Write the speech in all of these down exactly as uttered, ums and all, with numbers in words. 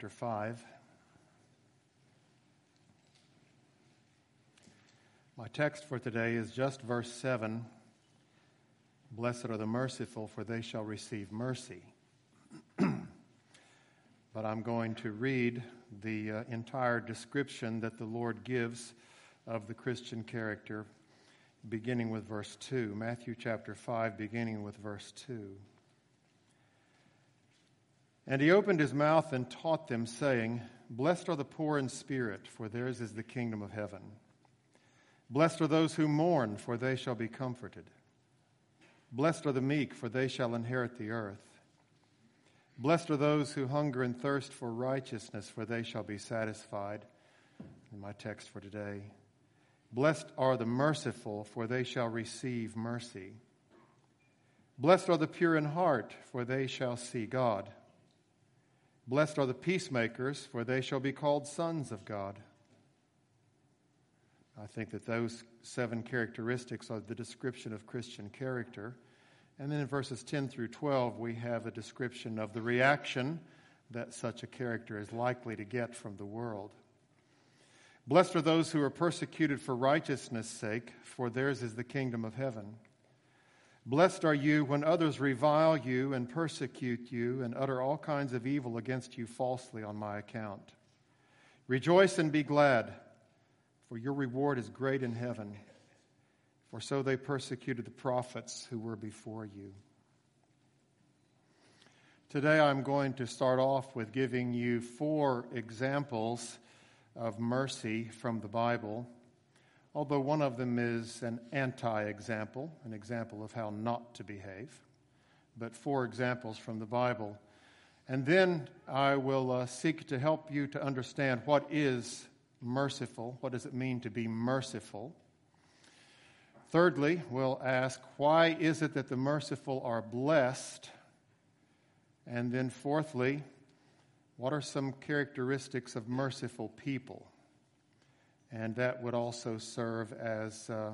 chapter five. My text for today is just verse seven. Blessed are the merciful, for they shall receive mercy. But I'm going to read the uh, entire description that the Lord gives of the Christian character, beginning with verse two. Matthew chapter five, beginning with verse two. And he opened his mouth and taught them, saying, Blessed are the poor in spirit, for theirs is the kingdom of heaven. Blessed are those who mourn, for they shall be comforted. Blessed are the meek, for they shall inherit the earth. Blessed are those who hunger and thirst for righteousness, for they shall be satisfied. In my text for today. Blessed are the merciful, for they shall receive mercy. Blessed are the pure in heart, for they shall see God. Blessed are the peacemakers, for they shall be called sons of God. I think that those seven characteristics are the description of Christian character. And then in verses ten through twelve, we have a description of the reaction that such a character is likely to get from the world. Blessed are those who are persecuted for righteousness' sake, for theirs is the kingdom of heaven. Blessed are you when others revile you and persecute you and utter all kinds of evil against you falsely on my account. Rejoice and be glad, for your reward is great in heaven. For so they persecuted the prophets who were before you. Today I'm going to start off with giving you four examples of mercy from the Bible, although one of them is an anti-example, an example of how not to behave, but four examples from the Bible. And then I will uh, seek to help you to understand what is merciful, what does it mean to be merciful. Thirdly, we'll ask, why is it that the merciful are blessed? And then fourthly, what are some characteristics of merciful people? And that would also serve as uh,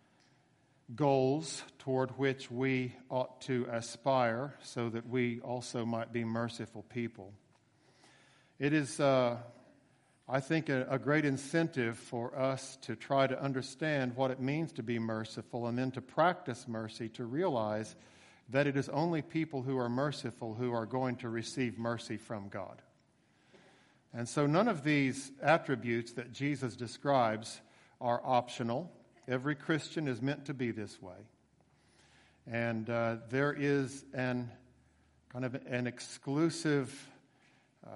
goals toward which we ought to aspire so that we also might be merciful people. It is, uh, I think, a, a great incentive for us to try to understand what it means to be merciful and then to practice mercy, to realize that it is only people who are merciful who are going to receive mercy from God. And so none of these attributes that Jesus describes are optional. Every Christian is meant to be this way. And uh, there is an kind of an exclusive, uh,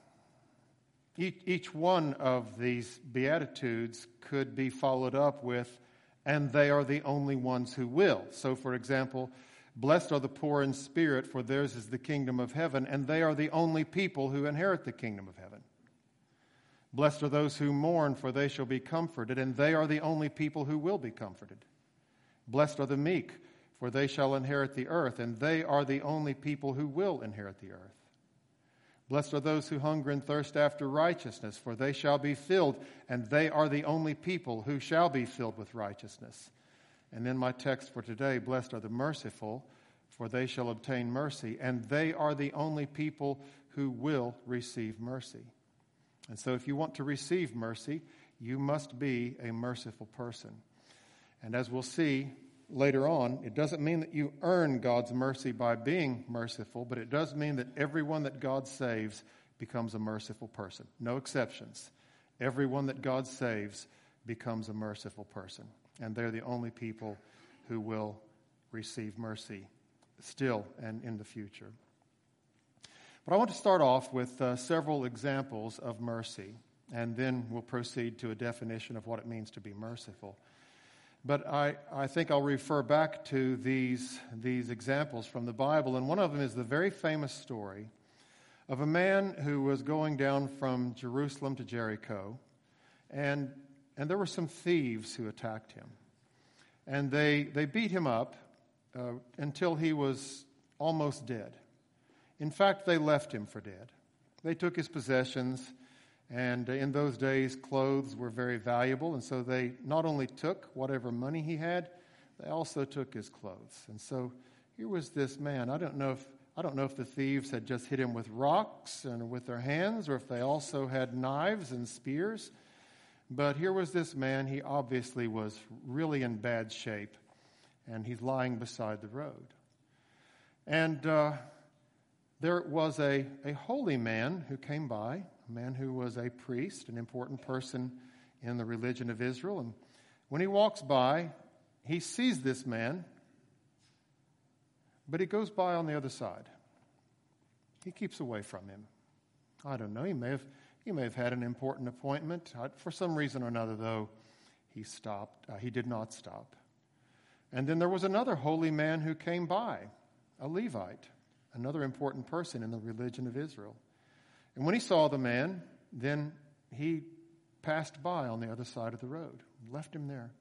each, each one of these Beatitudes could be followed up with, and they are the only ones who will. So, for example, blessed are the poor in spirit, for theirs is the kingdom of heaven, and they are the only people who inherit the kingdom of heaven. Blessed are those who mourn, for they shall be comforted, and they are the only people who will be comforted. Blessed are the meek, for they shall inherit the earth, and they are the only people who will inherit the earth. Blessed are those who hunger and thirst after righteousness, for they shall be filled, and they are the only people who shall be filled with righteousness. And then my text for today, blessed are the merciful, for they shall obtain mercy, and they are the only people who will receive mercy. And so if you want to receive mercy, you must be a merciful person. And as we'll see later on, it doesn't mean that you earn God's mercy by being merciful, but it does mean that everyone that God saves becomes a merciful person. No exceptions. Everyone that God saves becomes a merciful person. And they're the only people who will receive mercy still and in the future. But I want to start off with uh, several examples of mercy, and then we'll proceed to a definition of what it means to be merciful. But I, I think I'll refer back to these, these examples from the Bible, and one of them is the very famous story of a man who was going down from Jerusalem to Jericho, and, and there were some thieves who attacked him. And they, they beat him up uh, until he was almost dead. In fact, they left him for dead. They took his possessions, and in those days, clothes were very valuable, and so they not only took whatever money he had, they also took his clothes. And so here was this man. I don't know if I don't know if the thieves had just hit him with rocks and with their hands, or if they also had knives and spears. But here was this man. He obviously was really in bad shape, and he's lying beside the road. And uh, there was a, a holy man who came by, a man who was a priest, an important person in the religion of Israel. And when he walks by, he sees this man, but he goes by on the other side. He keeps away from him. I don't know, he may have he may have had an important appointment. For some reason or another, though, he stopped. Uh, he did not stop. And then there was another holy man who came by, a Levite, another important person in the religion of Israel. And when he saw the man, then he passed by on the other side of the road, left him there.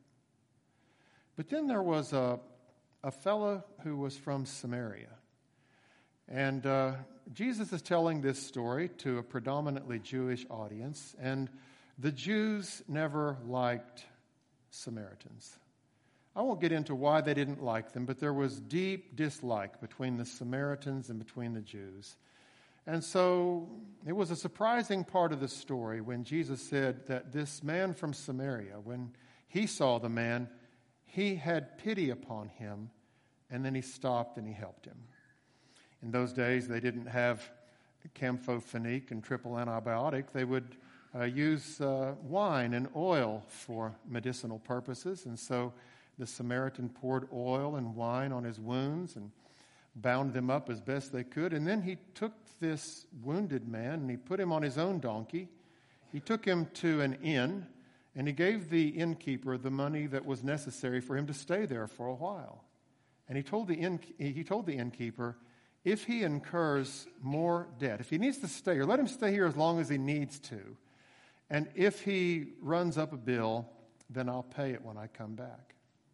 But then there was a, a fellow who was from Samaria. And uh, Jesus is telling this story to a predominantly Jewish audience, and the Jews never liked Samaritans. I won't get into why they didn't like them, but there was deep dislike between the Samaritans and between the Jews. And so it was a surprising part of the story when Jesus said that this man from Samaria, when he saw the man, he had pity upon him, and then he stopped and he helped him. In those days, they didn't have camphorphenique and triple antibiotic. They would uh, use uh, wine and oil for medicinal purposes. And so the Samaritan poured oil and wine on his wounds and bound them up as best they could. And then he took this wounded man and he put him on his own donkey. He took him to an inn, and he gave the innkeeper the money that was necessary for him to stay there for a while. And he told the inn, he told the innkeeper, if he incurs more debt, if he needs to stay here, let him stay here as long as he needs to. And if he runs up a bill, then I'll pay it when I come back.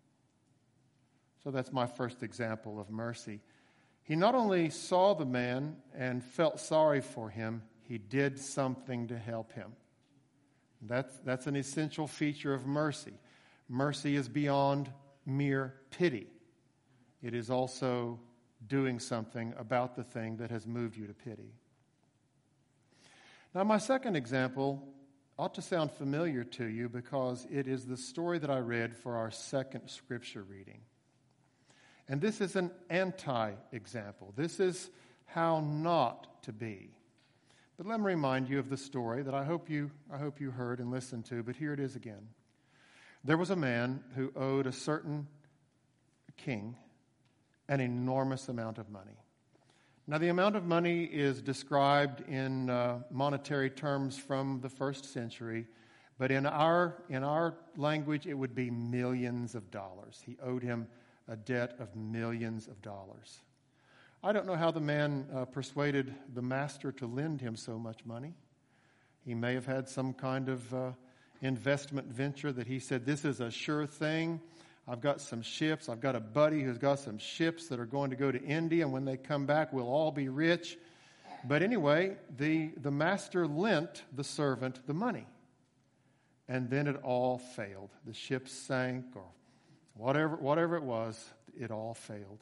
So that's my first example of mercy. He not only saw the man and felt sorry for him, he did something to help him. That's, that's an essential feature of mercy. Mercy is beyond mere pity. It is also doing something about the thing that has moved you to pity. Now, my second example ought to sound familiar to you because it is the story that I read for our second scripture reading. And this is an anti-example. This is how not to be. But let me remind you of the story that I hope you, I hope you heard and listened to, but here it is again. There was a man who owed a certain king an enormous amount of money. Now, the amount of money is described in uh, monetary terms from the first century, but in our in our language, it would be millions of dollars. He owed him a debt of millions of dollars. I don't know how the man uh, persuaded the master to lend him so much money. He may have had some kind of uh, investment venture that he said, this is a sure thing. I've got some ships. I've got a buddy who's got some ships that are going to go to India, and when they come back, we'll all be rich. But anyway, the, the master lent the servant the money. And then it all failed. The ship sank, or whatever, whatever it was, it all failed.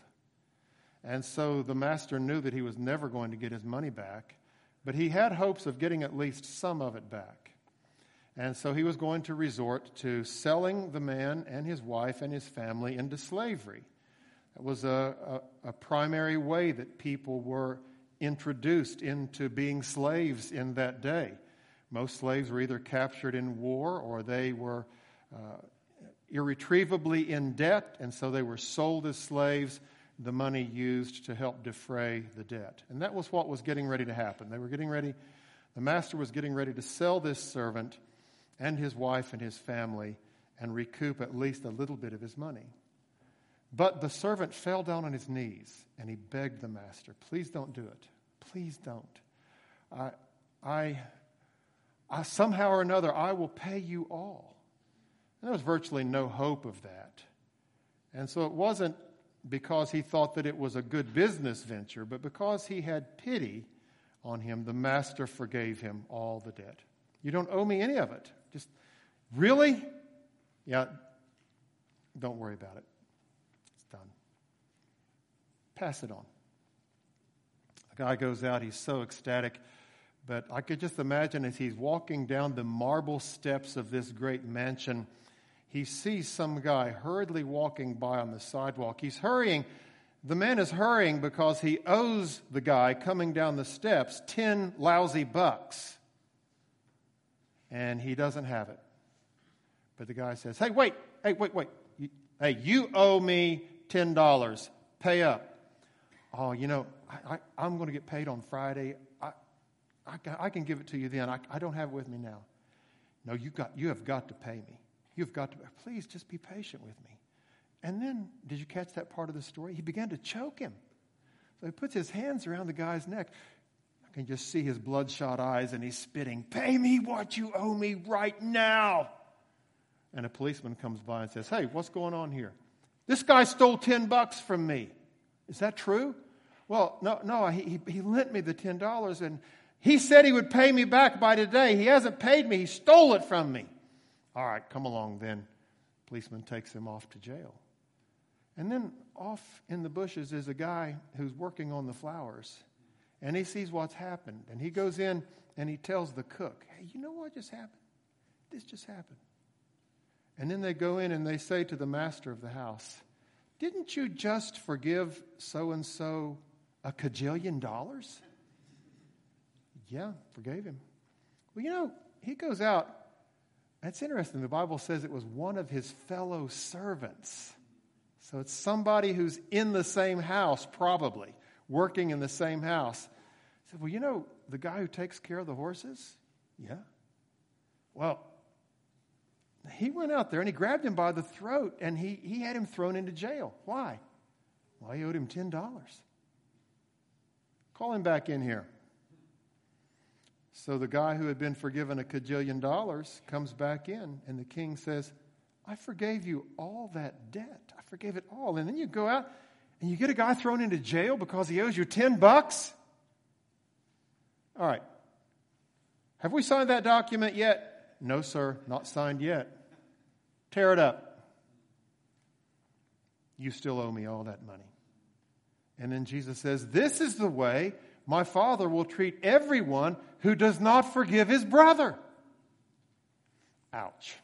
And so the master knew that he was never going to get his money back, but he had hopes of getting at least some of it back. And so he was going to resort to selling the man and his wife and his family into slavery. It was a, a, a primary way that people were introduced into being slaves in that day. Most slaves were either captured in war or they were uh, irretrievably in debt, and so they were sold as slaves, the money used to help defray the debt. And that was what was getting ready to happen. They were getting ready, the master was getting ready to sell this servant and his wife and his family and recoup at least a little bit of his money. But the servant fell down on his knees and he begged the master, please don't do it. Please don't. I, I, I somehow or another, I will pay you all. And there was virtually no hope of that. And so it wasn't because he thought that it was a good business venture, but because he had pity on him, the master forgave him all the debt. You don't owe me any of it. Just, really? Yeah, don't worry about it. It's done. Pass it on. The guy goes out, he's so ecstatic. But I could just imagine as he's walking down the marble steps of this great mansion, he sees some guy hurriedly walking by on the sidewalk. He's hurrying. The man is hurrying because he owes the guy coming down the steps ten lousy bucks. And he doesn't have it. But the guy says, hey, wait, hey, wait, wait. Hey, you owe me ten dollars. Pay up. Oh, you know, I, I, I'm going to get paid on Friday. I, I, I can give it to you then. I, I don't have it with me now. No, you got, you have got to pay me. You've got to, please just be patient with me. And then, did you catch that part of the story? He began to choke him. So he puts his hands around the guy's neck. I can just see his bloodshot eyes, and he's spitting, pay me what you owe me right now. And a policeman comes by and says, hey, what's going on here? This guy stole ten bucks from me. Is that true? Well, no, no, he, he lent me the ten dollars, and he said he would pay me back by today. He hasn't paid me. He stole it from me. All right, come along then. Policeman takes him off to jail. And then off in the bushes is a guy who's working on the flowers. And he sees what's happened. And he goes in and he tells the cook, hey, you know what just happened? This just happened. And then they go in and they say to the master of the house, didn't you just forgive so-and-so a cajillion dollars? Yeah, forgave him. Well, you know, he goes out. That's interesting. The Bible says it was one of his fellow servants. So it's somebody who's in the same house, probably, working in the same house. He said, well, you know, the guy who takes care of the horses? Yeah. Well, he went out there and he grabbed him by the throat and he, he had him thrown into jail. Why? Well, he owed him ten dollars. Call him back in here. So the guy who had been forgiven a cajillion dollars comes back in, and the king says, I forgave you all that debt. I forgave it all. And then you go out and you get a guy thrown into jail because he owes you ten bucks? All right. Have we signed that document yet? No, sir, not signed yet. Tear it up. You still owe me all that money. And then Jesus says, this is the way my Father will treat everyone who does not forgive his brother. Ouch.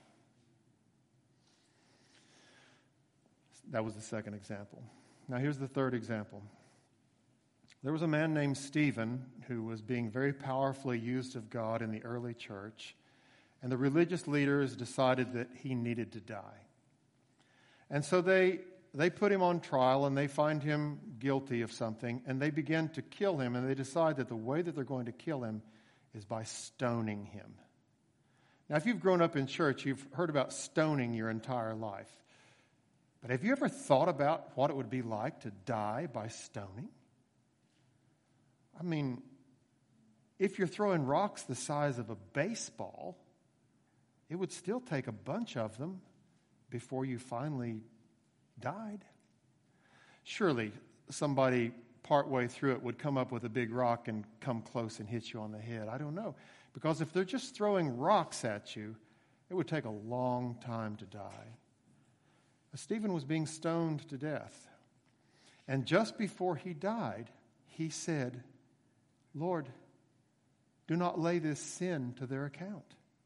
That was the second example. Now here's the third example. There was a man named Stephen who was being very powerfully used of God in the early church, and the religious leaders decided that he needed to die. And so they they put him on trial, and they find him guilty of something, and they begin to kill him, and they decide that the way that they're going to kill him is by stoning him. Now, if you've grown up in church, you've heard about stoning your entire life. But have you ever thought about what it would be like to die by stoning? I mean, if you're throwing rocks the size of a baseball, it would still take a bunch of them before you finally died. Surely somebody partway through it would come up with a big rock and come close and hit you on the head. I don't know. Because if they're just throwing rocks at you, it would take a long time to die. Stephen was being stoned to death. And just before he died, he said, Lord, do not lay this sin to their account.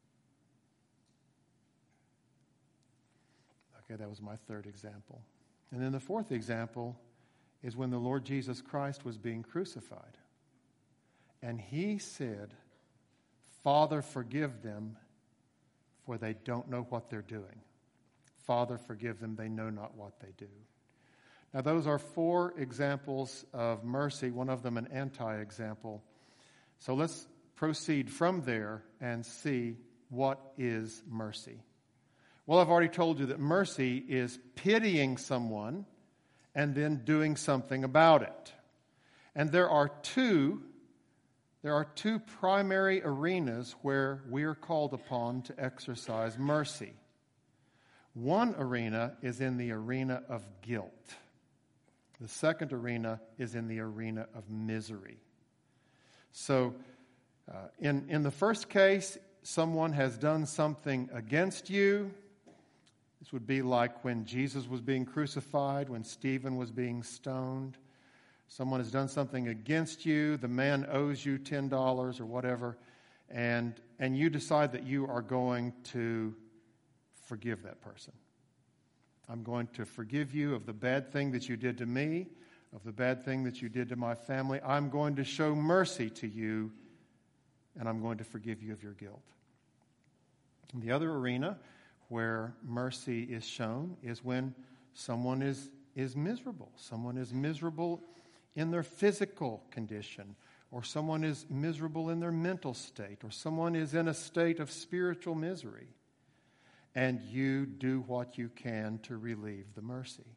Okay, that was my third example. And then the fourth example is when the Lord Jesus Christ was being crucified. And he said, Father, forgive them, for they don't know what they're doing. Father, forgive them, they know not what they do. Now, those are four examples of mercy, one of them an anti-example. So let's proceed from there and see what is mercy. Well, I've already told you that mercy is pitying someone and then doing something about it. And there are two, there are two primary arenas where we are called upon to exercise mercy. One arena is in the arena of guilt. The second arena is in the arena of misery. So, uh, in, in the first case, someone has done something against you. This would be like when Jesus was being crucified, when Stephen was being stoned. Someone has done something against you. The man owes you ten dollars or whatever. And, and you decide that you are going to forgive that person. I'm going to forgive you of the bad thing that you did to me, of the bad thing that you did to my family. I'm going to show mercy to you, and I'm going to forgive you of your guilt. And the other arena where mercy is shown is when someone is, is miserable. Someone is miserable in their physical condition, or someone is miserable in their mental state, or someone is in a state of spiritual misery. And you do what you can to relieve the mercy.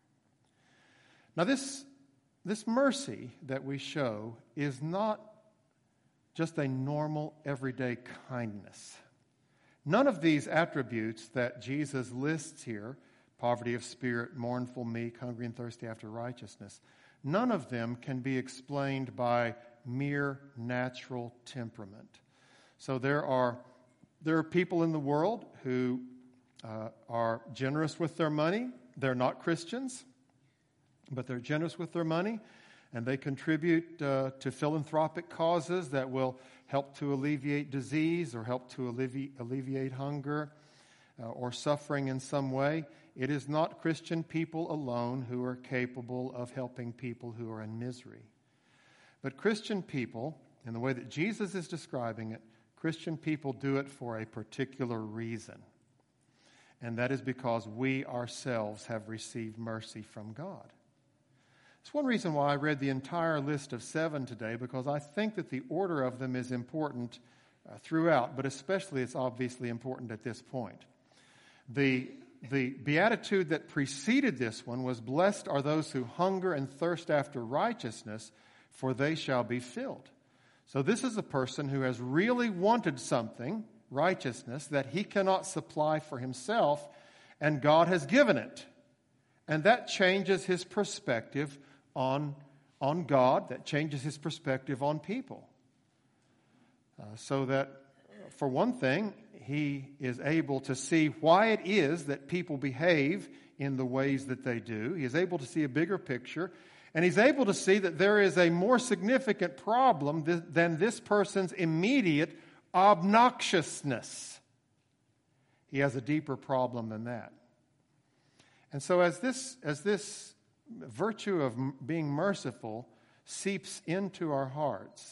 Now this, this mercy that we show is not just a normal, everyday kindness. None of these attributes that Jesus lists here, poverty of spirit, mournful, meek, hungry and thirsty after righteousness, none of them can be explained by mere natural temperament. So there are there are people in the world who uh, are generous with their money. They're not Christians, but they're generous with their money, and they contribute uh, to philanthropic causes that will help to alleviate disease or help to allevi- alleviate hunger uh, or suffering in some way. It is not Christian people alone who are capable of helping people who are in misery. But Christian people, in the way that Jesus is describing it, Christian people do it for a particular reason. And that is because we ourselves have received mercy from God. It's one reason why I read the entire list of seven today, because I think that the order of them is important uh, throughout, but especially it's obviously important at this point. The, the beatitude that preceded this one was, "Blessed are those who hunger and thirst after righteousness, for they shall be filled." So this is a person who has really wanted something, righteousness, that he cannot supply for himself, and God has given it. And that changes his perspective on, on God. That changes his perspective on people. Uh, so that, for one thing, he is able to see why it is that people behave in the ways that they do. He is able to see a bigger picture. And he's able to see that there is a more significant problem th- than this person's immediate obnoxiousness. He has a deeper problem than that. And so as this, as this virtue of m- being merciful seeps into our hearts,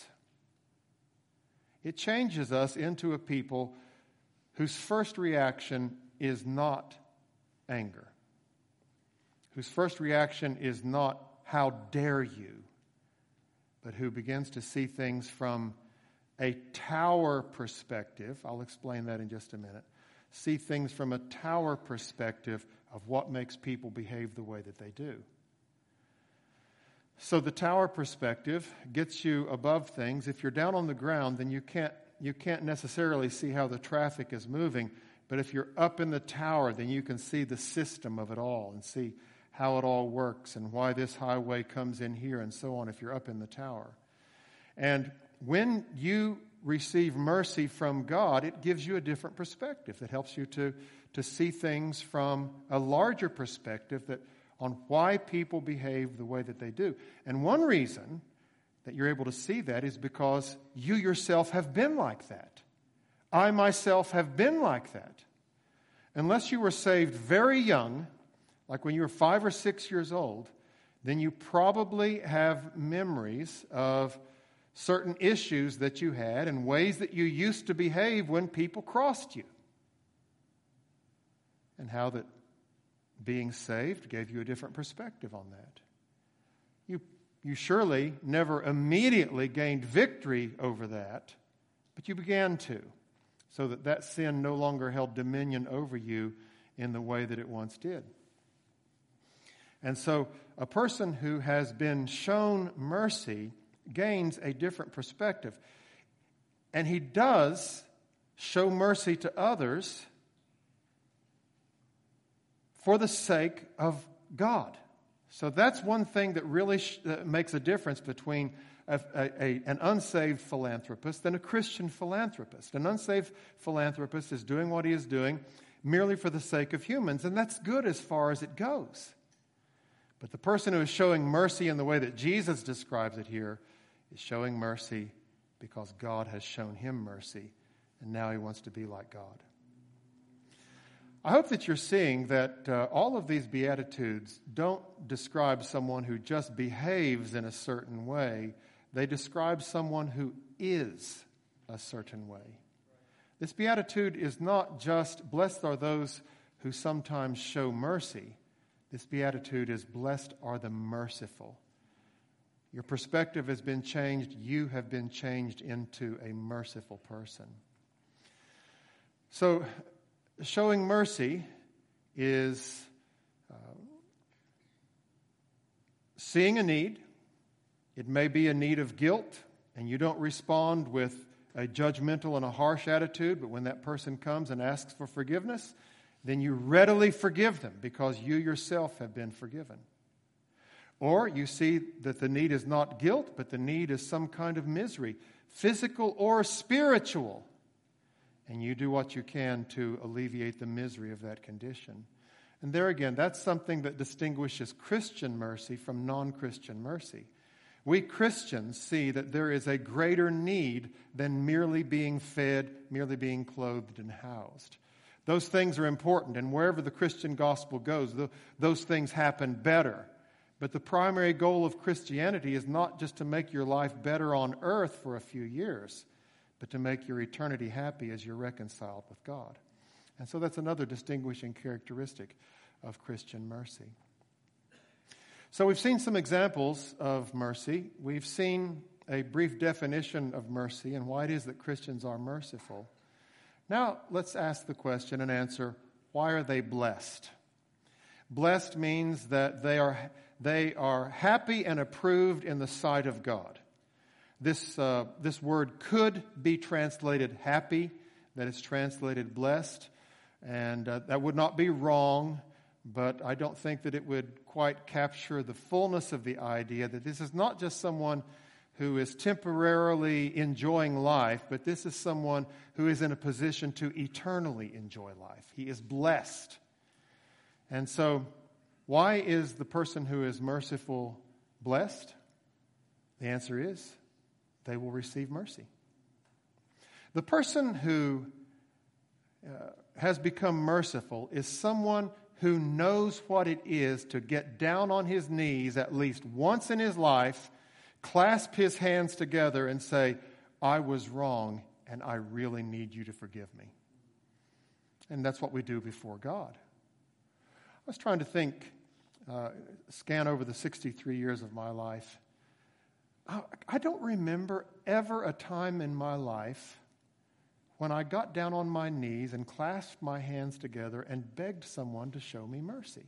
it changes us into a people whose first reaction is not anger, whose first reaction is not "how dare you," but who begins to see things from a tower perspective. I'll explain that in just a minute. See things from a tower perspective of what makes people behave the way that they do. So the tower perspective gets you above things. If you're down on the ground, then you can't you can't necessarily see how the traffic is moving. But if you're up in the tower, then you can see the system of it all and see how it all works and why this highway comes in here and so on if you're up in the tower. And when you receive mercy from God, it gives you a different perspective that helps you to, to see things from a larger perspective that on why people behave the way that they do. And one reason that you're able to see that is because you yourself have been like that. I myself have been like that. Unless you were saved very young, like when you were five or six years old, then you probably have memories of certain issues that you had and ways that you used to behave when people crossed you. And how that being saved gave you a different perspective on that. You, you surely never immediately gained victory over that, but you began to, so that that sin no longer held dominion over you in the way that it once did. And so a person who has been shown mercy gains a different perspective. And he does show mercy to others for the sake of God. So that's one thing that really sh- uh, makes a difference between a, a, a, an unsaved philanthropist and a Christian philanthropist. An unsaved philanthropist is doing what he is doing merely for the sake of humans, and that's good as far as it goes. But the person who is showing mercy in the way that Jesus describes it here is showing mercy because God has shown him mercy, and now he wants to be like God. I hope that you're seeing that uh, all of these Beatitudes don't describe someone who just behaves in a certain way. They describe someone who is a certain way. This Beatitude is not just, blessed are those who sometimes show mercy. This Beatitude is, blessed are the merciful. Your perspective has been changed. You have been changed into a merciful person. So, showing mercy is uh, seeing a need. It may be a need of guilt, and you don't respond with a judgmental and a harsh attitude, but when that person comes and asks for forgiveness, then you readily forgive them because you yourself have been forgiven. Or you see that the need is not guilt, but the need is some kind of misery, physical or spiritual. And you do what you can to alleviate the misery of that condition. And there again, that's something that distinguishes Christian mercy from non-Christian mercy. We Christians see that there is a greater need than merely being fed, merely being clothed and housed. Those things are important, and wherever the Christian gospel goes, those things happen better. But the primary goal of Christianity is not just to make your life better on earth for a few years, but to make your eternity happy as you're reconciled with God. And so that's another distinguishing characteristic of Christian mercy. So we've seen some examples of mercy. We've seen a brief definition of mercy and why it is that Christians are merciful. Now let's ask the question and answer, why are they blessed? Blessed means that they are, they are happy and approved in the sight of God. This, uh, this word could be translated happy, that it's translated blessed, and uh, that would not be wrong, but I don't think that it would quite capture the fullness of the idea that this is not just someone who is temporarily enjoying life, but this is someone who is in a position to eternally enjoy life. He is blessed. And so, why is the person who is merciful blessed? The answer is, they will receive mercy. The person who uh, has become merciful is someone who knows what it is to get down on his knees at least once in his life, clasp his hands together and say, I was wrong and I really need you to forgive me. And that's what we do before God. I was trying to think, uh, scan over the sixty-three years of my life. I don't remember ever a time in my life when I got down on my knees and clasped my hands together and begged someone to show me mercy.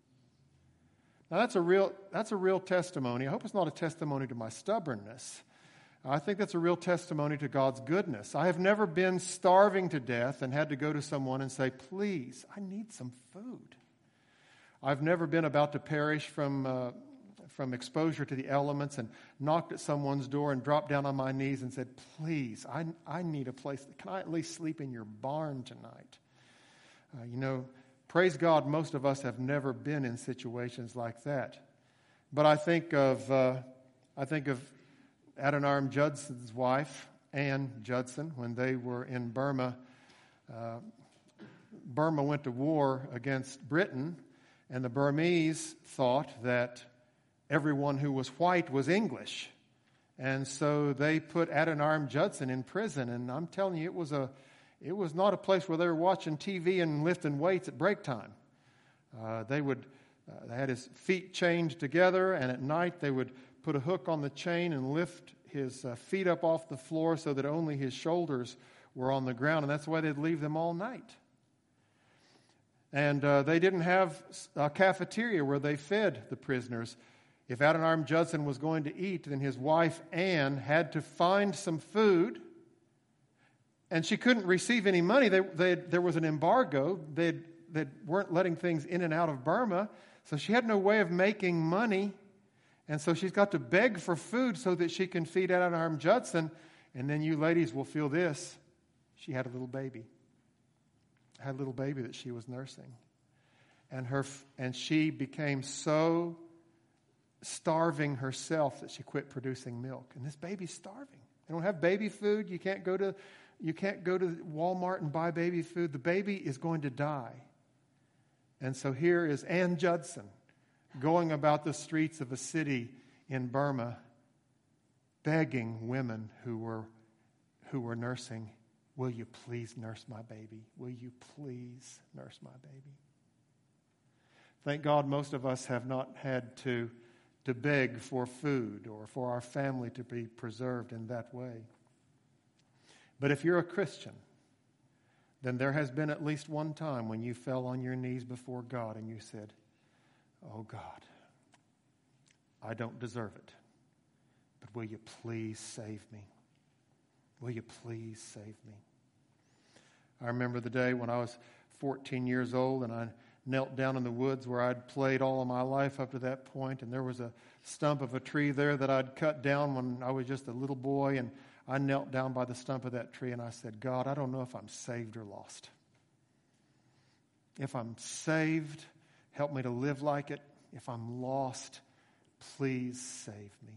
Now that's a real that's a real testimony. I hope it's not a testimony to my stubbornness. I think that's a real testimony to God's goodness. I have never been starving to death and had to go to someone and say, please, I need some food. I've never been about to perish from uh, from exposure to the elements and knocked at someone's door and dropped down on my knees and said, please, I, I need a place. Can I at least sleep in your barn tonight? Uh, you know, praise God, most of us have never been in situations like that. But I think of uh, I think of Adoniram Judson's wife, Ann Judson, when they were in Burma. Uh, Burma went to war against Britain, and the Burmese thought that everyone who was white was English. And so they put Adoniram Judson in prison. And I'm telling you, it was a, it was not a place where they were watching T V and lifting weights at break time. Uh, they would, uh, they had his feet chained together, and at night they would put a hook on the chain and lift his uh, feet up off the floor so that only his shoulders were on the ground. And that's why they'd leave them all night. And uh, they didn't have a cafeteria where they fed the prisoners. If Adoniram Judson was going to eat, then his wife, Anne, had to find some food, and she couldn't receive any money. They, they, there was an embargo. They weren't letting things in and out of Burma, so she had no way of making money, and so she's got to beg for food so that she can feed Adoniram Judson, and then you ladies will feel this. She had a little baby. Had a little baby that she was nursing. And her and she became so starving herself that she quit producing milk. And this baby's starving. They don't have baby food. You can't go to you can't go to Walmart and buy baby food. The baby is going to die. And so here is Ann Judson going about the streets of a city in Burma, begging women who were who were nursing, will you please nurse my baby? Will you please nurse my baby? Thank God most of us have not had to, to beg for food or for our family to be preserved in that way. But if you're a Christian, then there has been at least one time when you fell on your knees before God and you said, oh God, I don't deserve it, but will you please save me? Will you please save me? I remember the day when I was fourteen years old and I knelt down in the woods where I'd played all of my life up to that point, and there was a stump of a tree there that I'd cut down when I was just a little boy, and I knelt down by the stump of that tree and I said, God, I don't know if I'm saved or lost. If I'm saved, help me to live like it. If I'm lost, please save me.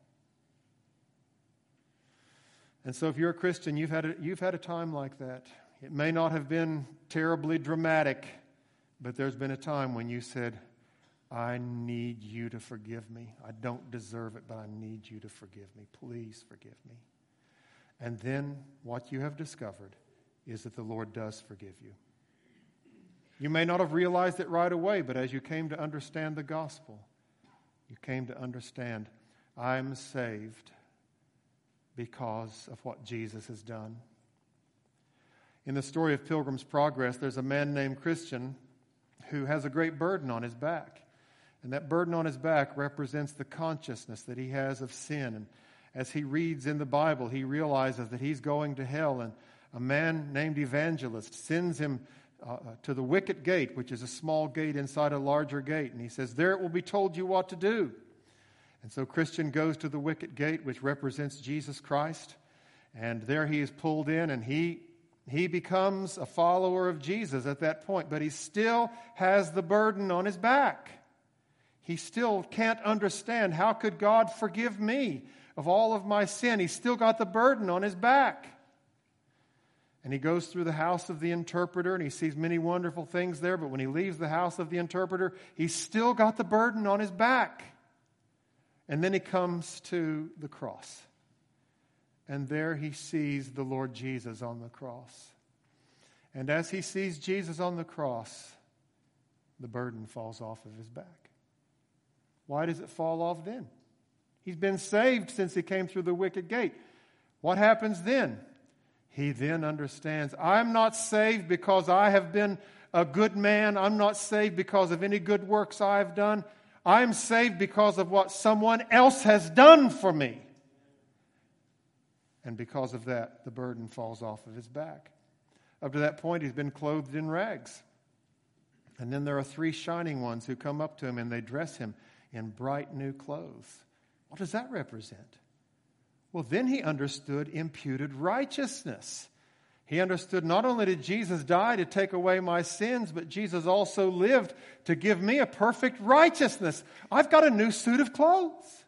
And so if you're a Christian, you've had a, you've had a time like that. It may not have been terribly dramatic, but there's been a time when you said, I need you to forgive me. I don't deserve it, but I need you to forgive me. Please forgive me. And then what you have discovered is that the Lord does forgive you. You may not have realized it right away, but as you came to understand the gospel, you came to understand, I'm saved because of what Jesus has done. In the story of Pilgrim's Progress, there's a man named Christian who has a great burden on his back. And that burden on his back represents the consciousness that he has of sin. And as he reads in the Bible, he realizes that he's going to hell. And a man named Evangelist sends him uh, to the wicket gate, which is a small gate inside a larger gate. And he says, there it will be told you what to do. And so Christian goes to the wicket gate, which represents Jesus Christ. And there he is pulled in, and he he becomes a follower of Jesus at that point. But he still has the burden on his back. He still can't understand, how could God forgive me of all of my sin? He's still got the burden on his back. And he goes through the house of the interpreter, and he sees many wonderful things there. But when he leaves the house of the interpreter, he's still got the burden on his back. And then he comes to the cross. And there he sees the Lord Jesus on the cross. And as he sees Jesus on the cross, the burden falls off of his back. Why does it fall off then? He's been saved since he came through the wicket gate. What happens then? He then understands, I'm not saved because I have been a good man. I'm not saved because of any good works I've done. I'm saved because of what someone else has done for me. And because of that, the burden falls off of his back. Up to that point, he's been clothed in rags. And then there are three shining ones who come up to him and they dress him in bright new clothes. What does that represent? Well, then he understood imputed righteousness. He understood not only did Jesus die to take away my sins, but Jesus also lived to give me a perfect righteousness. I've got a new suit of clothes.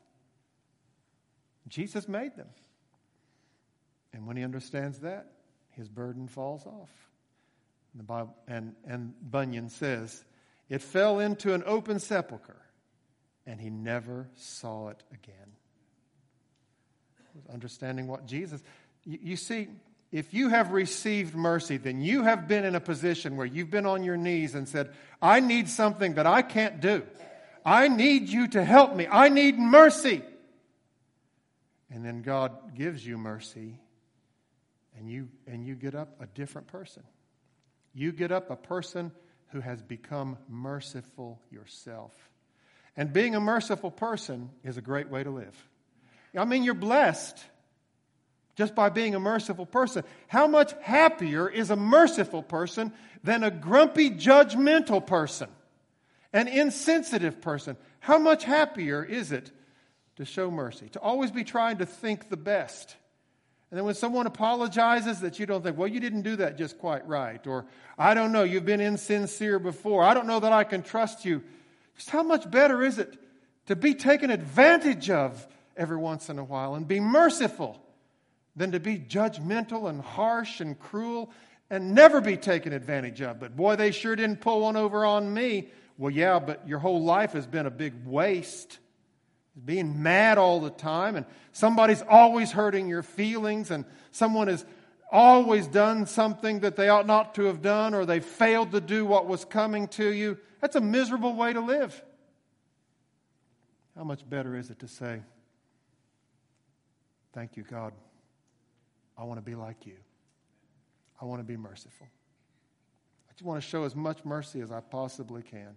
Jesus made them. And when he understands that, his burden falls off. The Bible, and, and Bunyan says, it fell into an open sepulcher, and he never saw it again. Understanding what Jesus... You, you see, if you have received mercy, then you have been in a position where you've been on your knees and said, I need something that I can't do. I need you to help me. I need mercy. And then God gives you mercy, and you and you get up a different person. You get up a person who has become merciful yourself. And being a merciful person is a great way to live. I mean, you're blessed just by being a merciful person. How much happier is a merciful person than a grumpy, judgmental person, an insensitive person? How much happier is it to show mercy, to always be trying to think the best? And then when someone apologizes, that you don't think, well, you didn't do that just quite right. Or, I don't know, you've been insincere before. I don't know that I can trust you. Just how much better is it to be taken advantage of every once in a while and be merciful than to be judgmental and harsh and cruel and never be taken advantage of. But boy, they sure didn't pull one over on me. Well, yeah, but your whole life has been a big waste. Being mad all the time, and somebody's always hurting your feelings, and someone has always done something that they ought not to have done, or they failed to do what was coming to you. That's a miserable way to live. How much better is it to say, thank you, God. I want to be like you. I want to be merciful. I just want to show as much mercy as I possibly can.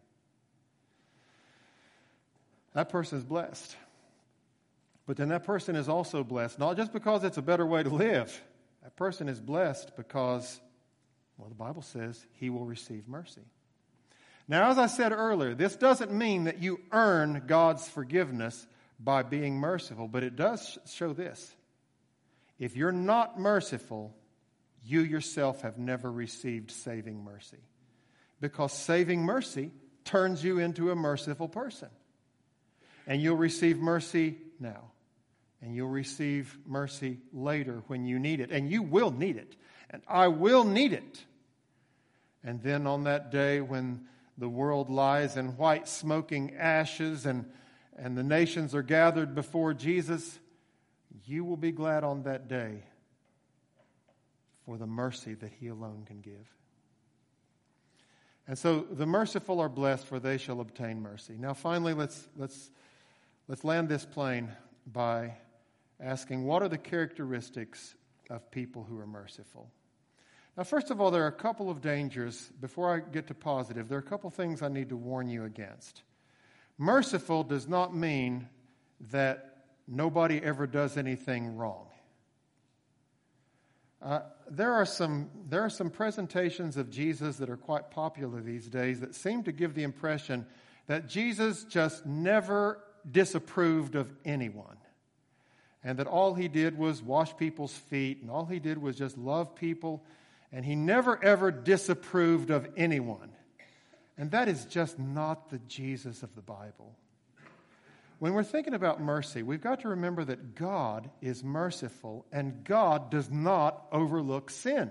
That person is blessed. But then that person is also blessed, not just because it's a better way to live. That person is blessed because, well, the Bible says he will receive mercy. Now, as I said earlier, this doesn't mean that you earn God's forgiveness by being merciful, but it does show this. If you're not merciful, you yourself have never received saving mercy. Because saving mercy turns you into a merciful person. And you'll receive mercy now. And you'll receive mercy later when you need it. And you will need it. And I will need it. And then on that day when the world lies in white smoking ashes and, and the nations are gathered before Jesus, you will be glad on that day for the mercy that He alone can give. And so the merciful are blessed, for they shall obtain mercy. Now finally, let's let's let's land this plane by asking, what are the characteristics of people who are merciful? Now, first of all, there are a couple of dangers. Before I get to positive, there are a couple things I need to warn you against. Merciful does not mean that nobody ever does anything wrong. Uh, there are some there are some presentations of Jesus that are quite popular these days that seem to give the impression that Jesus just never disapproved of anyone. And that all He did was wash people's feet, and all He did was just love people, and He never ever disapproved of anyone. And that is just not the Jesus of the Bible. When we're thinking about mercy, we've got to remember that God is merciful, and God does not overlook sin.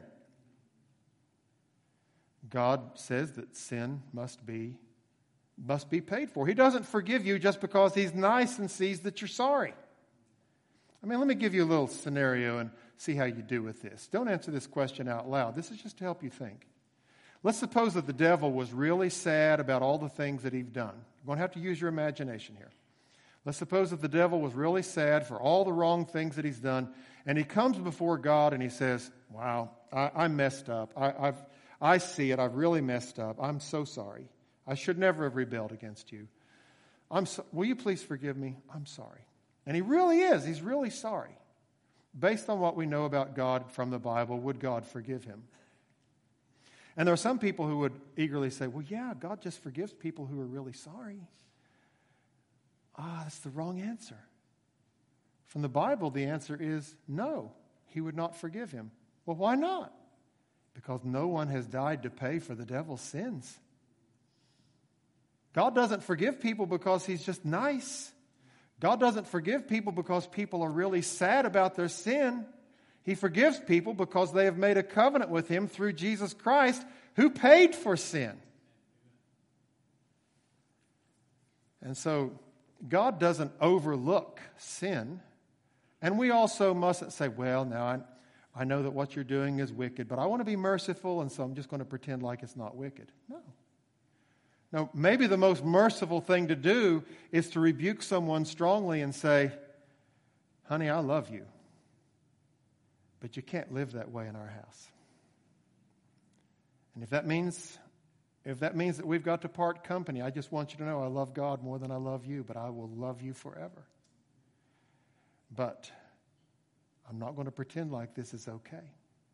God says that sin must be, must be paid for. He doesn't forgive you just because He's nice and sees that you're sorry. I mean, let me give you a little scenario and see how you do with this. Don't answer this question out loud. This is just to help you think. Let's suppose that the devil was really sad about all the things that he's done. You're going to have to use your imagination here. Let's suppose that the devil was really sad for all the wrong things that he's done, and he comes before God and he says, wow, I, I messed up. I, I've, I see it. I've really messed up. I'm so sorry. I should never have rebelled against you. I'm so, will you please forgive me? I'm sorry. And he really is. He's really sorry. Based on what we know about God from the Bible, would God forgive him? And there are some people who would eagerly say, well, yeah, God just forgives people who are really sorry. Ah, that's the wrong answer. From the Bible, the answer is no, He would not forgive him. Well, why not? Because no one has died to pay for the devil's sins. God doesn't forgive people because He's just nice. God doesn't forgive people because people are really sad about their sin. He forgives people because they have made a covenant with Him through Jesus Christ, who paid for sin. And so God doesn't overlook sin. And we also mustn't say, well, now I, I know that what you're doing is wicked, but I want to be merciful, and so I'm just going to pretend like it's not wicked. No. Now, maybe the most merciful thing to do is to rebuke someone strongly and say, honey, I love you, but you can't live that way in our house. And if that means if that means that we've got to part company, I just want you to know I love God more than I love you, but I will love you forever. But I'm not going to pretend like this is okay.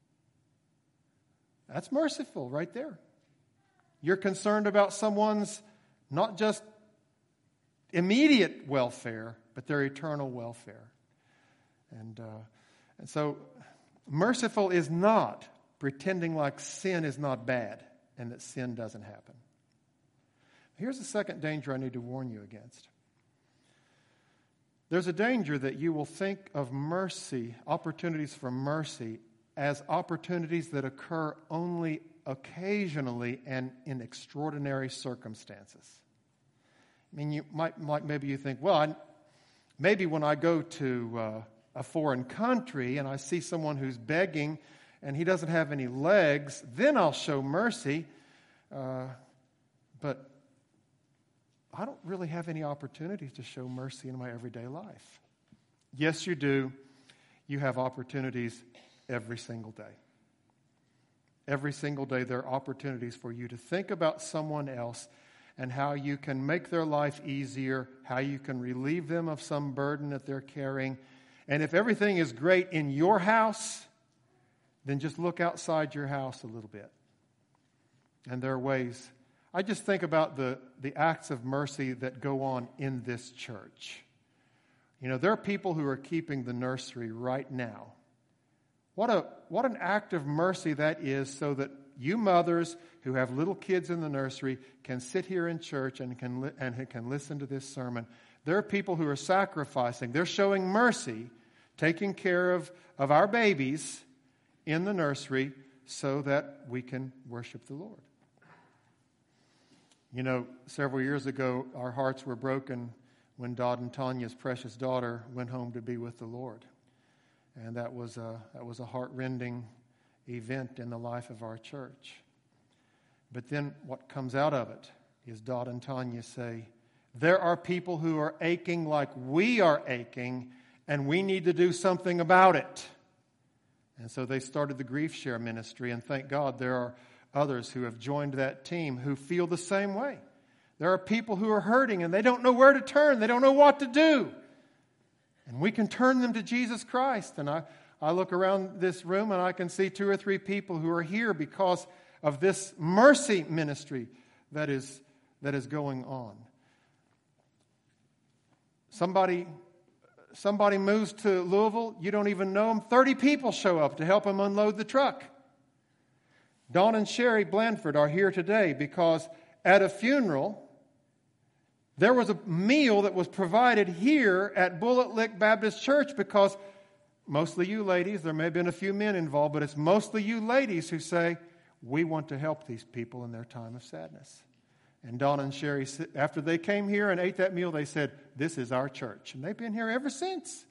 That's merciful right there. You're concerned about someone's not just immediate welfare, but their eternal welfare. And, uh, and so merciful is not pretending like sin is not bad and that sin doesn't happen. Here's the second danger I need to warn you against. there's a danger that you will think of mercy, opportunities for mercy, as opportunities that occur only occasionally and in extraordinary circumstances. I mean, you might, might maybe you think, well, I, maybe when I go to uh, a foreign country and I see someone who's begging and he doesn't have any legs, then I'll show mercy. Uh, but I don't really have any opportunities to show mercy in my everyday life. Yes, you do. You have opportunities every single day. Every single day there are opportunities for you to think about someone else and how you can make their life easier, how you can relieve them of some burden that they're carrying. And if everything is great in your house, then just look outside your house a little bit. And there are ways. I just think about the, the acts of mercy that go on in this church. You know, there are people who are keeping the nursery right now. What a what an act of mercy that is, so that you mothers who have little kids in the nursery can sit here in church and can li- and can listen to this sermon. There are people who are sacrificing. They're showing mercy, taking care of, of our babies in the nursery so that we can worship the Lord. You know, several years ago, our hearts were broken when Dodd and Tanya's precious daughter went home to be with the Lord. And that was a, that was a heart-rending event in the life of our church. But then what comes out of it is Dodd and Tanya say, there are people who are aching like we are aching, and we need to do something about it. And so they started the Grief Share ministry, and thank God there are others who have joined that team who feel the same way. There are people who are hurting, and they don't know where to turn. They don't know what to do. And we can turn them to Jesus Christ. And I, I look around this room and I can see two or three people who are here because of this mercy ministry that is, that is going on. Somebody, somebody moves to Louisville, you don't even know them. thirty people show up to help them unload the truck. Dawn and Sherry Blandford are here today because at a funeral, there was a meal that was provided here at Bullet Lick Baptist Church because mostly you ladies, there may have been a few men involved, but it's mostly you ladies who say, we want to help these people in their time of sadness. And Dawn and Sherry, after they came here and ate that meal, they said, this is our church. And they've been here ever since.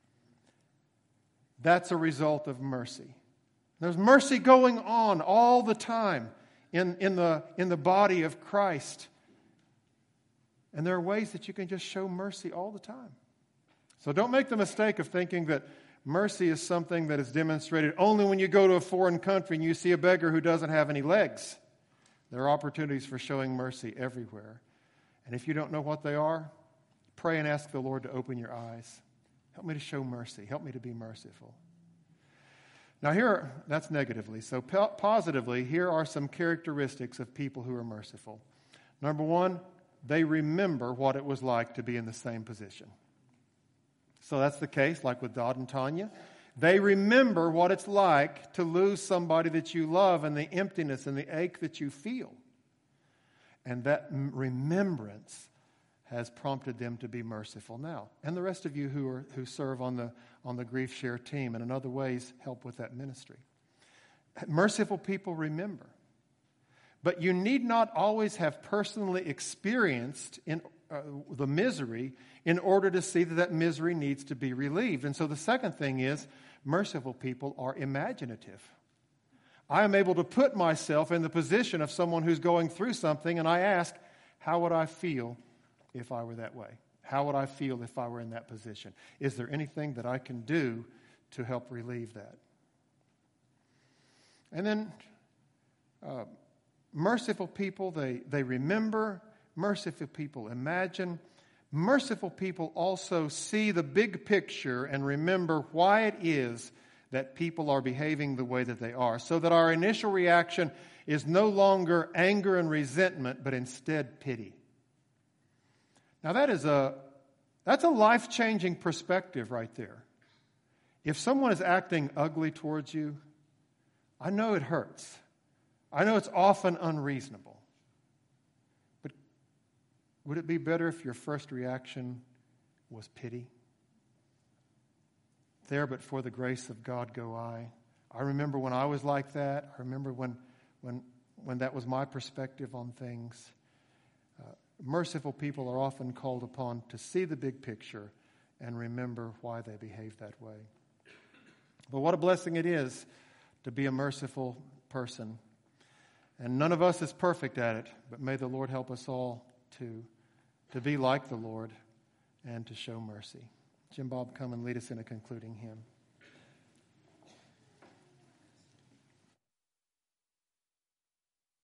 That's a result of mercy. There's mercy going on all the time in, in, the, in the body of Christ. And there are ways that you can just show mercy all the time. So don't make the mistake of thinking that mercy is something that is demonstrated only when you go to a foreign country and you see a beggar who doesn't have any legs. There are opportunities for showing mercy everywhere. And if you don't know what they are, pray and ask the Lord to open your eyes. Help me to show mercy. Help me to be merciful. Now here, that's negatively. So positively, here are some characteristics of people who are merciful. Number one, they remember what it was like to be in the same position. So that's the case, like with Dodd and Tanya. They remember what it's like to lose somebody that you love and the emptiness and the ache that you feel. And that remembrance has prompted them to be merciful now. And the rest of you who are who serve on the on the Grief Share team and in other ways help with that ministry. Merciful people remember. But you need not always have personally experienced in, uh, the misery in order to see that that misery needs to be relieved. And so the second thing is, merciful people are imaginative. I am able to put myself in the position of someone who's going through something, and I ask, how would I feel if I were that way? How would I feel if I were in that position? Is there anything that I can do to help relieve that? And then, uh, merciful people, they, they remember. Merciful people imagine. Merciful people also see the big picture and remember why it is that people are behaving the way that they are, so that our initial reaction is no longer anger and resentment, but instead pity. Now that is a that's a life-changing perspective right there. If someone is acting ugly towards you, I know it hurts. I know it's often unreasonable. But would it be better if your first reaction was pity? There but for the grace of God go I. I remember when I was like that. I remember when when when that was my perspective on things. Uh, merciful people are often called upon to see the big picture and remember why they behave that way. But what a blessing it is to be a merciful person. And none of us is perfect at it, but may the Lord help us all to, to be like the Lord and to show mercy. Jim Bob, come and lead us in a concluding hymn.